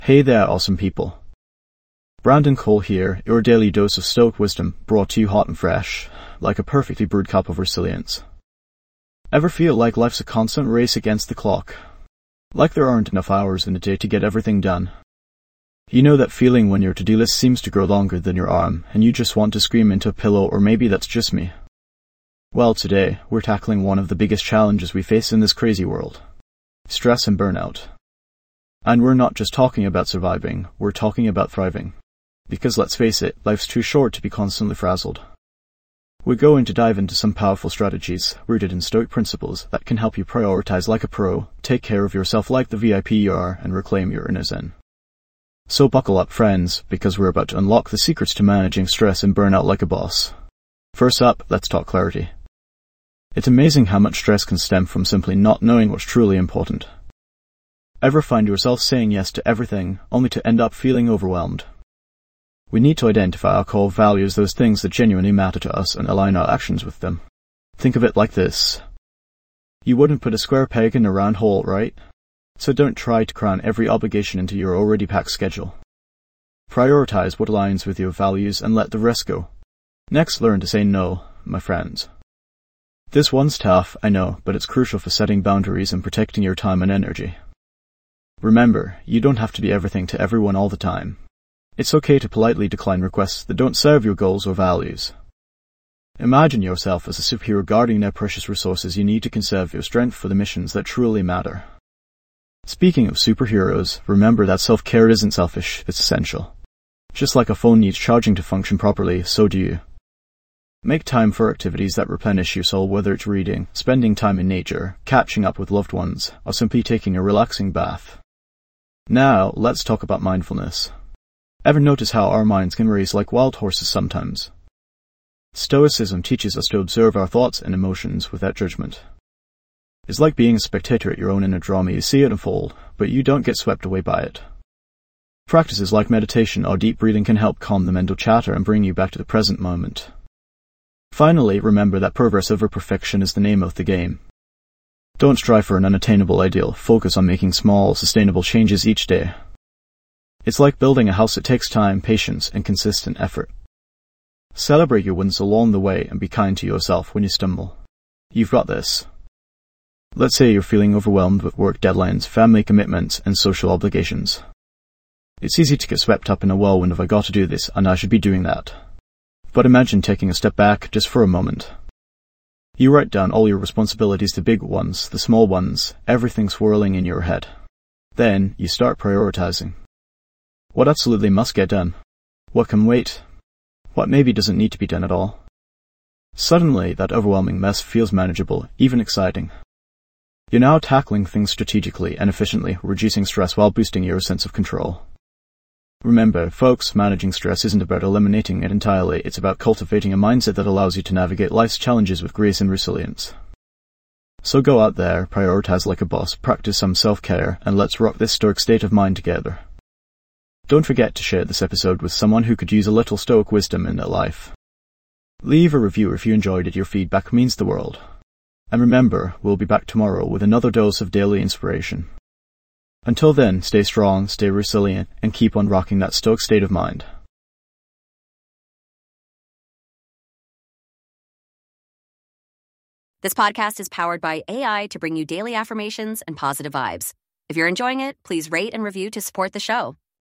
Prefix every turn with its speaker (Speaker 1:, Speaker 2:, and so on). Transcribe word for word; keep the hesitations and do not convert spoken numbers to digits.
Speaker 1: Hey there, awesome people. Brandon Cole here, your daily dose of Stoic wisdom, brought to you hot and fresh, like a perfectly brewed cup of resilience. Ever feel like life's a constant race against the clock? Like there aren't enough hours in a day to get everything done? You know that feeling when your to-do list seems to grow longer than your arm, and you just want to scream into a pillow, or maybe that's just me? Well, today, we're tackling one of the biggest challenges we face in this crazy world. Stress and burnout. And we're not just talking about surviving, we're talking about thriving. Because let's face it, life's too short to be constantly frazzled. We're going to dive into some powerful strategies, rooted in Stoic principles, that can help you prioritize like a pro, take care of yourself like the V I P you are, and reclaim your inner zen. So buckle up, friends, because we're about to unlock the secrets to managing stress and burnout like a boss. First up, let's talk clarity. It's amazing how much stress can stem from simply not knowing what's truly important. Ever find yourself saying yes to everything, only to end up feeling overwhelmed? We need to identify our core values, those things that genuinely matter to us, and align our actions with them. Think of it like this. You wouldn't put a square peg in a round hole, right? So don't try to cram every obligation into your already packed schedule. Prioritize what aligns with your values and let the rest go. Next, learn to say no, my friends. This one's tough, I know, but it's crucial for setting boundaries and protecting your time and energy. Remember, you don't have to be everything to everyone all the time. It's okay to politely decline requests that don't serve your goals or values. Imagine yourself as a superhero guarding their precious resources. You need to conserve your strength for the missions that truly matter. Speaking of superheroes, remember that self-care isn't selfish, it's essential. Just like a phone needs charging to function properly, so do you. Make time for activities that replenish your soul, whether it's reading, spending time in nature, catching up with loved ones, or simply taking a relaxing bath. Now, let's talk about mindfulness. Ever notice how our minds can race like wild horses sometimes? Stoicism teaches us to observe our thoughts and emotions without judgment. It's like being a spectator at your own inner drama. You see it unfold, but you don't get swept away by it. Practices like meditation or deep breathing can help calm the mental chatter and bring you back to the present moment. Finally, remember that progress over perfection is the name of the game. Don't strive for an unattainable ideal. Focus on making small, sustainable changes each day. It's like building a house. It takes time, patience, and consistent effort. Celebrate your wins along the way and be kind to yourself when you stumble. You've got this. Let's say you're feeling overwhelmed with work deadlines, family commitments, and social obligations. It's easy to get swept up in a whirlwind of "I got to do this, and I should be doing that." But imagine taking a step back just for a moment. You write down all your responsibilities, the big ones, the small ones, everything swirling in your head. Then you start prioritizing. What absolutely must get done? What can wait? What maybe doesn't need to be done at all? Suddenly, that overwhelming mess feels manageable, even exciting. You're now tackling things strategically and efficiently, reducing stress while boosting your sense of control. Remember, folks, managing stress isn't about eliminating it entirely. It's about cultivating a mindset that allows you to navigate life's challenges with grace and resilience. So go out there, prioritize like a boss, practice some self-care, and let's rock this Stoic state of mind together. Don't forget to share this episode with someone who could use a little Stoic wisdom in their life. Leave a review if you enjoyed it. Your feedback means the world. And remember, we'll be back tomorrow with another dose of daily inspiration. Until then, stay strong, stay resilient, and keep on rocking that Stoic state of mind.
Speaker 2: This podcast is powered by A I to bring you daily affirmations and positive vibes. If you're enjoying it, please rate and review to support the show.